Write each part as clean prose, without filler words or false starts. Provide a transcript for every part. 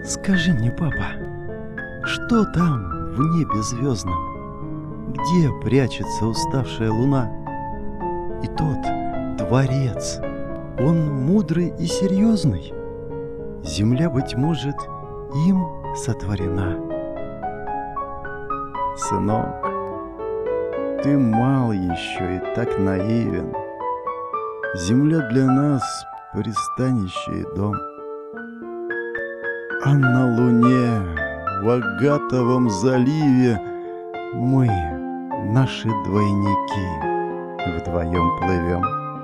Скажи мне, папа, что там в небе звездном? Где прячется уставшая луна? И тот Творец, он мудрый и серьезный? Земля, быть может, им сотворена. Сынок, ты мал еще и так наивен. Земля для нас пристанище и дом. А на Луне, в Агатовом заливе, мы, наши двойники, вдвоем плывем.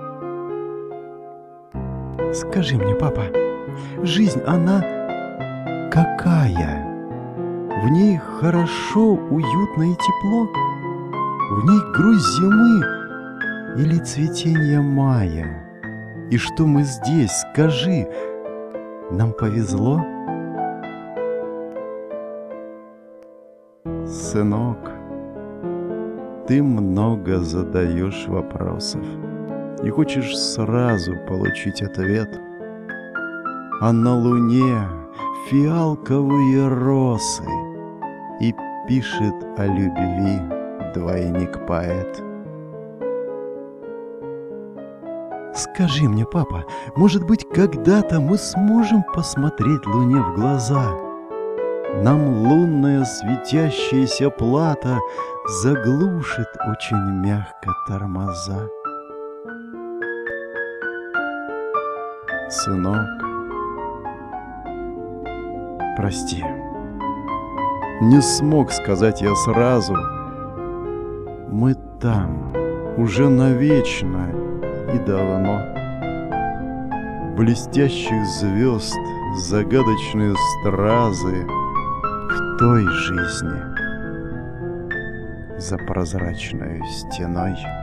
Скажи мне, папа, жизнь, она какая? В ней хорошо, уютно и тепло? В ней грусть зимы или цветение мая? И что мы здесь, скажи, нам повезло? Сынок, ты много задаешь вопросов и хочешь сразу получить ответ. А на Луне фиалковые росы, и пишет о любви двойник-поэт. Скажи мне, папа, может быть, когда-то мы сможем посмотреть Луне в глаза? Нам лунная светящаяся плата заглушит очень мягко тормоза. Сынок, прости, не смог сказать я сразу. Мы там уже навечно и давно. Блестящих звезд загадочные стразы в той жизни за прозрачной стеной.